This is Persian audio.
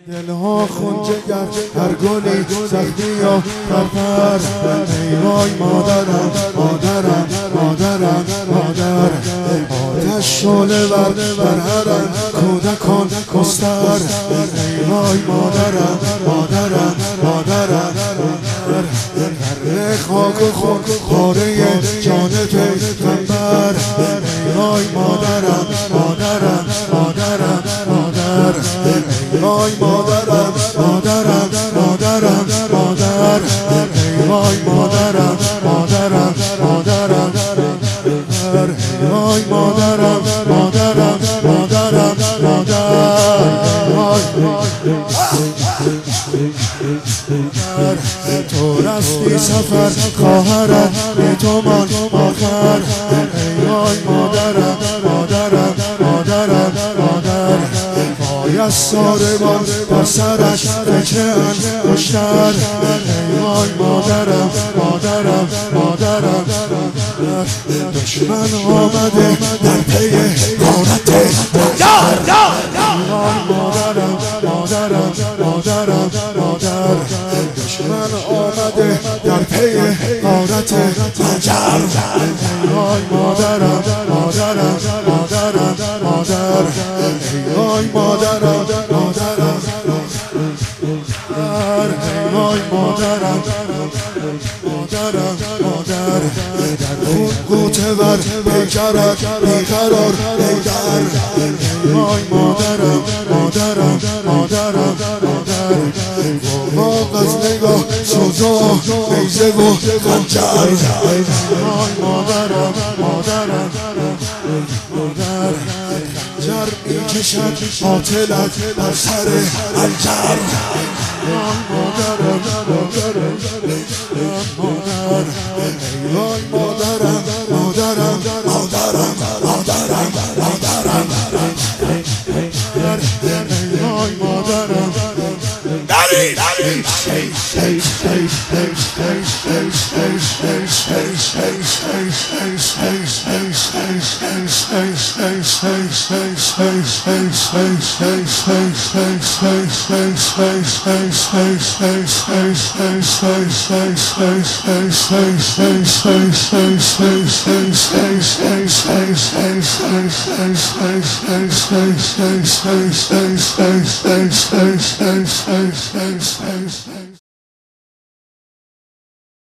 دلها خون جگر هر گلی زخمی یا پرپر. ای وای مادرم مادرم مادرم مادر. آتش شعله ور بر هرم کودکان کستر. ای وای مادرم مادرم مادرم در خاک و خون پاره جان پیغمبر. ای وای مادرم مادرم مادرم مادر. ای وای مادرم مادرم مادرم مادر. ای وای مادرم مادرم مادرم مادر. ای وای مادرم مادرم مادرم مادر. تو رفتی سفر خواهرم به تو مان آخر. ای وای مادرم مادرم مادرم مادر. پای ساربان در سرش فکر انگشتر. ای وای مادرم مادرم مادرم مادر. دشمن آمده در پی غارت ای وای مادرم مادرم مادرم مادر. دشمن آمده در پی غارت حجر. ای وای مادرم مادرم مادرم مادر. ای وای مادرم مادرم مادر. ای وای مادرم مادرم مادر. در خون غوطه ور پیکرت بیقرار ایدر. ای وای مادرم مادرم مادرم مادر. فوق از نگاه سوزا نیزه و خنجر. ای وای مادرم مادرم مادر. خنجر میکشد قاتلت بر سر حنجر. مادرم مادرم مادر. ای وای مادرم مادرم مادرم مادرم مادرم. ای وای مادرم Thanks.